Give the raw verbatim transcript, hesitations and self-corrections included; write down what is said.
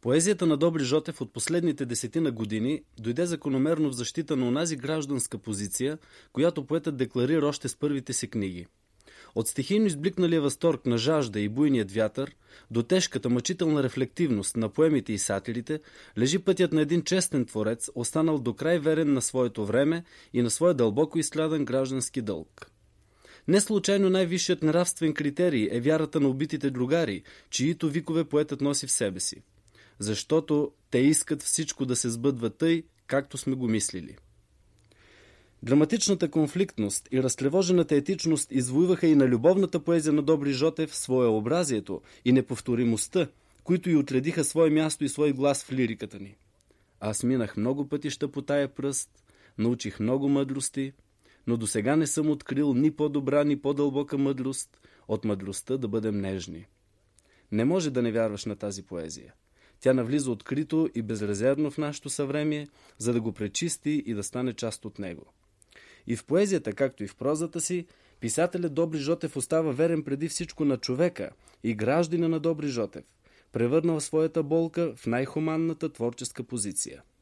Поезията на Добри Жотев от последните десетина години дойде закономерно в защита на онази гражданска позиция, която поетът декларира още с първите си книги. От стихийно избликналия възторг на жажда и буйният вятър до тежката мъчителна рефлективност на поемите и сатирите лежи пътят на един честен творец, останал до край верен на своето време и на своя дълбоко изстрадан граждански дълг. Не случайно най-висшият нравствен критерий е вярата на убитите другари, чието викове поетът носи в себе си. Защото те искат всичко да се сбъдва тъй, както сме го мислили. Драматичната конфликтност и разтревожената етичност извоюваха и на любовната поезия на Добри Жотев своеобразието и неповторимостта, които й отредиха свое място и свой глас в лириката ни. Аз минах много пътища по тая пръст, научих много мъдрости, но досега не съм открил ни по-добра, ни по-дълбока мъдрост от мъдростта да бъдем нежни. Не може да не вярваш на тази поезия. Тя навлиза открито и безрезервно в нашето съвремие, за да го пречисти и да стане част от него. И в поезията, както и в прозата си, писателят Добри Жотев остава верен преди всичко на човека и гражданина на Добри Жотев, превърнал своята болка в най-хуманната творческа позиция.